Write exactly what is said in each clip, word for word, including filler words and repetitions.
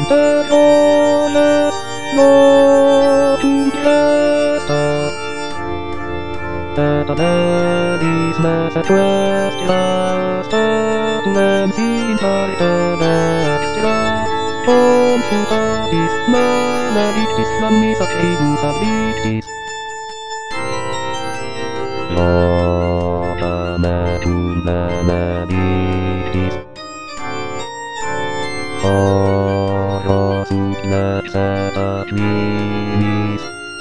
Hintergrund, Notenblätter. But there is not a trust just when sie invited extra. Confutatis, maledictis, lamisa cadens abdictis. Loca natum maledictis. Oro subnax et aquinis.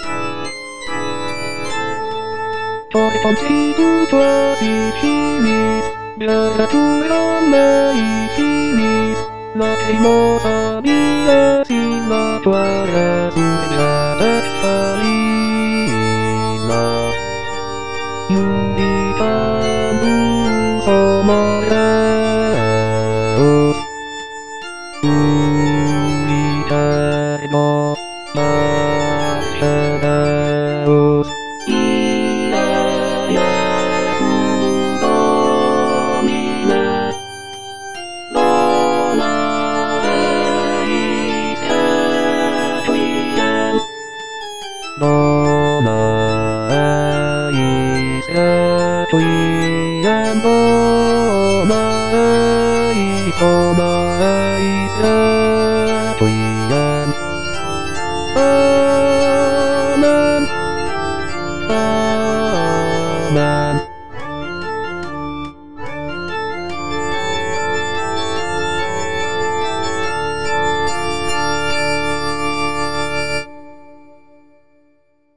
Portantitum quasi finis, beatum mei finis, lacrimosa mia silla tuara subia exhalina. Iudicandus homoreus, ui terno marcedeus. Dona eis requiem, dona eis, dona eis requiem. Amen. Amen.